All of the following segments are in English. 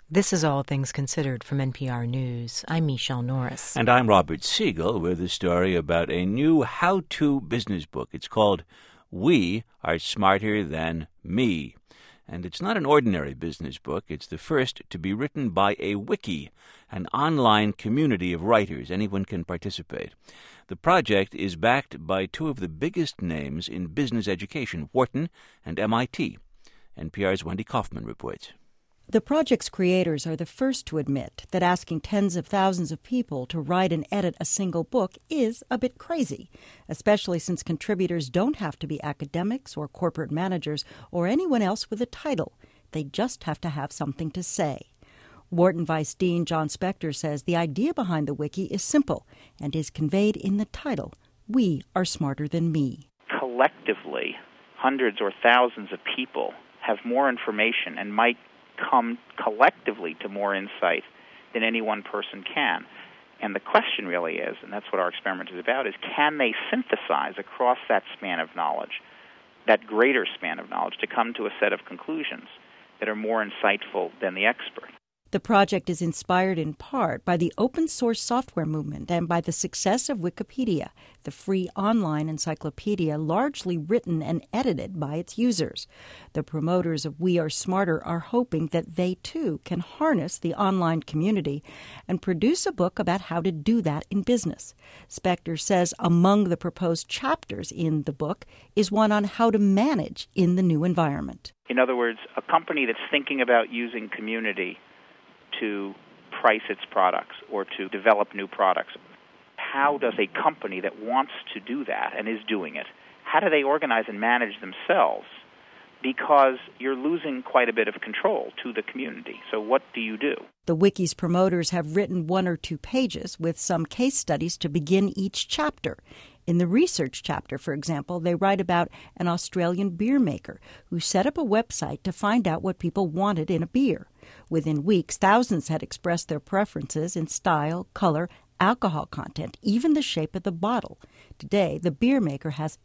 This is All Things Considered from NPR News. I'm Michelle Norris. And I'm Robert Siegel with a story about a new how-to business book. It's called We Are Smarter Than Me. And it's not an ordinary business book. It's the first to be written by a wiki, an online community of writers. Anyone can participate. The project is backed by two of the biggest names in business education, Wharton and MIT. NPR's Wendy Kaufman reports. The project's creators are the first to admit that asking tens of thousands of people to write and edit a single book is a bit crazy, especially since contributors don't have to be academics or corporate managers or anyone else with a title. They just have to have something to say. Wharton Vice Dean John Spector says the idea behind the wiki is simple and is conveyed in the title, We Are Smarter Than Me. Collectively, hundreds or thousands of people have more information and might come collectively to more insight than any one person can. And the question really is, and that's what our experiment is about, is can they synthesize across that span of knowledge, that greater span of knowledge, to come to a set of conclusions that are more insightful than the expert? The project is inspired in part by the open-source software movement and by the success of Wikipedia, the free online encyclopedia largely written and edited by its users. The promoters of We Are Smarter are hoping that they, too, can harness the online community and produce a book about how to do that in business. Spector says among the proposed chapters in the book is one on how to manage in the new environment. In other words, a company that's thinking about using community to price its products or to develop new products. How does a company that wants to do that and is doing it, how do they organize and manage themselves? Because you're losing quite a bit of control to the community. So what do you do? The wiki's promoters have written 1 or 2 pages with some case studies to begin each chapter. In the research chapter, for example, they write about an Australian beer maker who set up a website to find out what people wanted in a beer. Within weeks, thousands had expressed their preferences in style, color, alcohol content, even the shape of the bottle. Today, the beer maker has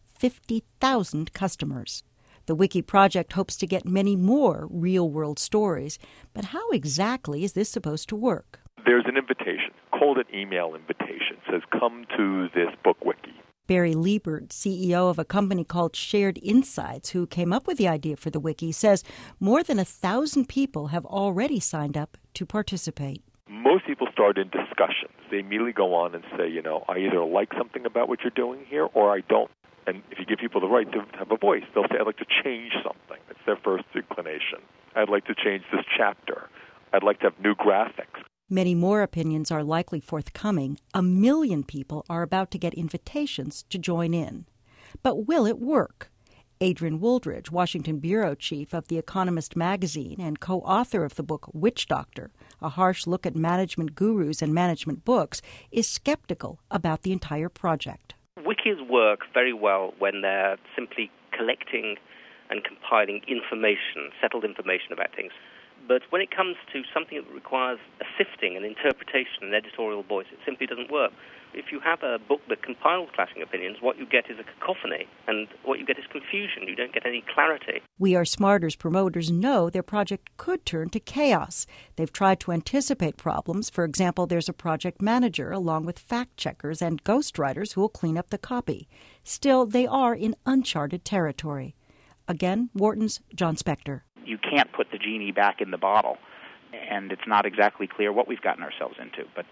50,000 customers. The Wiki project hopes to get many more real-world stories. But how exactly is this supposed to work? There's an invitation, called an email invitation. It says, come to this book wiki. Barry Liebert, CEO of a company called Shared Insights, who came up with the idea for the wiki, says more than 1,000 people have already signed up to participate. Most people start in discussions. They immediately go on and say, I either like something about what you're doing here or I don't. And if you give people the right to have a voice, they'll say, I'd like to change something. It's their first inclination. I'd like to change this chapter. I'd like to have new graphics. Many more opinions are likely forthcoming. 1 million people are about to get invitations to join in. But will it work? Adrian Wooldridge, Washington bureau chief of The Economist magazine and co-author of the book Witch Doctor, a harsh look at management gurus and management books, is skeptical about the entire project. Wikis work very well when they're simply collecting and compiling information, settled information about things. But when it comes to something that requires a sifting, an interpretation, an editorial voice, it simply doesn't work. If you have a book that compiles clashing opinions, what you get is a cacophony, and what you get is confusion. You don't get any clarity. We Are Smarter's promoters know their project could turn to chaos. They've tried to anticipate problems. For example, there's a project manager along with fact-checkers and ghostwriters who will clean up the copy. Still, they are in uncharted territory. Again, Wharton's John Spector. You can't put the genie back in the bottle, and it's not exactly clear what we've gotten ourselves into. But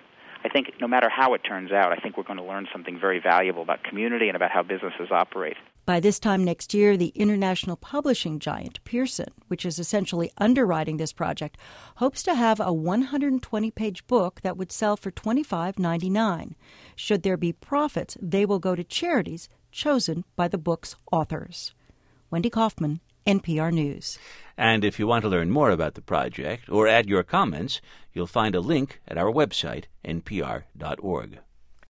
I think no matter how it turns out, I think we're going to learn something very valuable about community and about how businesses operate. By this time next year, the international publishing giant Pearson, which is essentially underwriting this project, hopes to have a 120-page book that would sell for $25.99. Should there be profits, they will go to charities chosen by the book's authors. Wendy Kaufman, NPR News. And if you want to learn more about the project or add your comments, you'll find a link at our website, npr.org.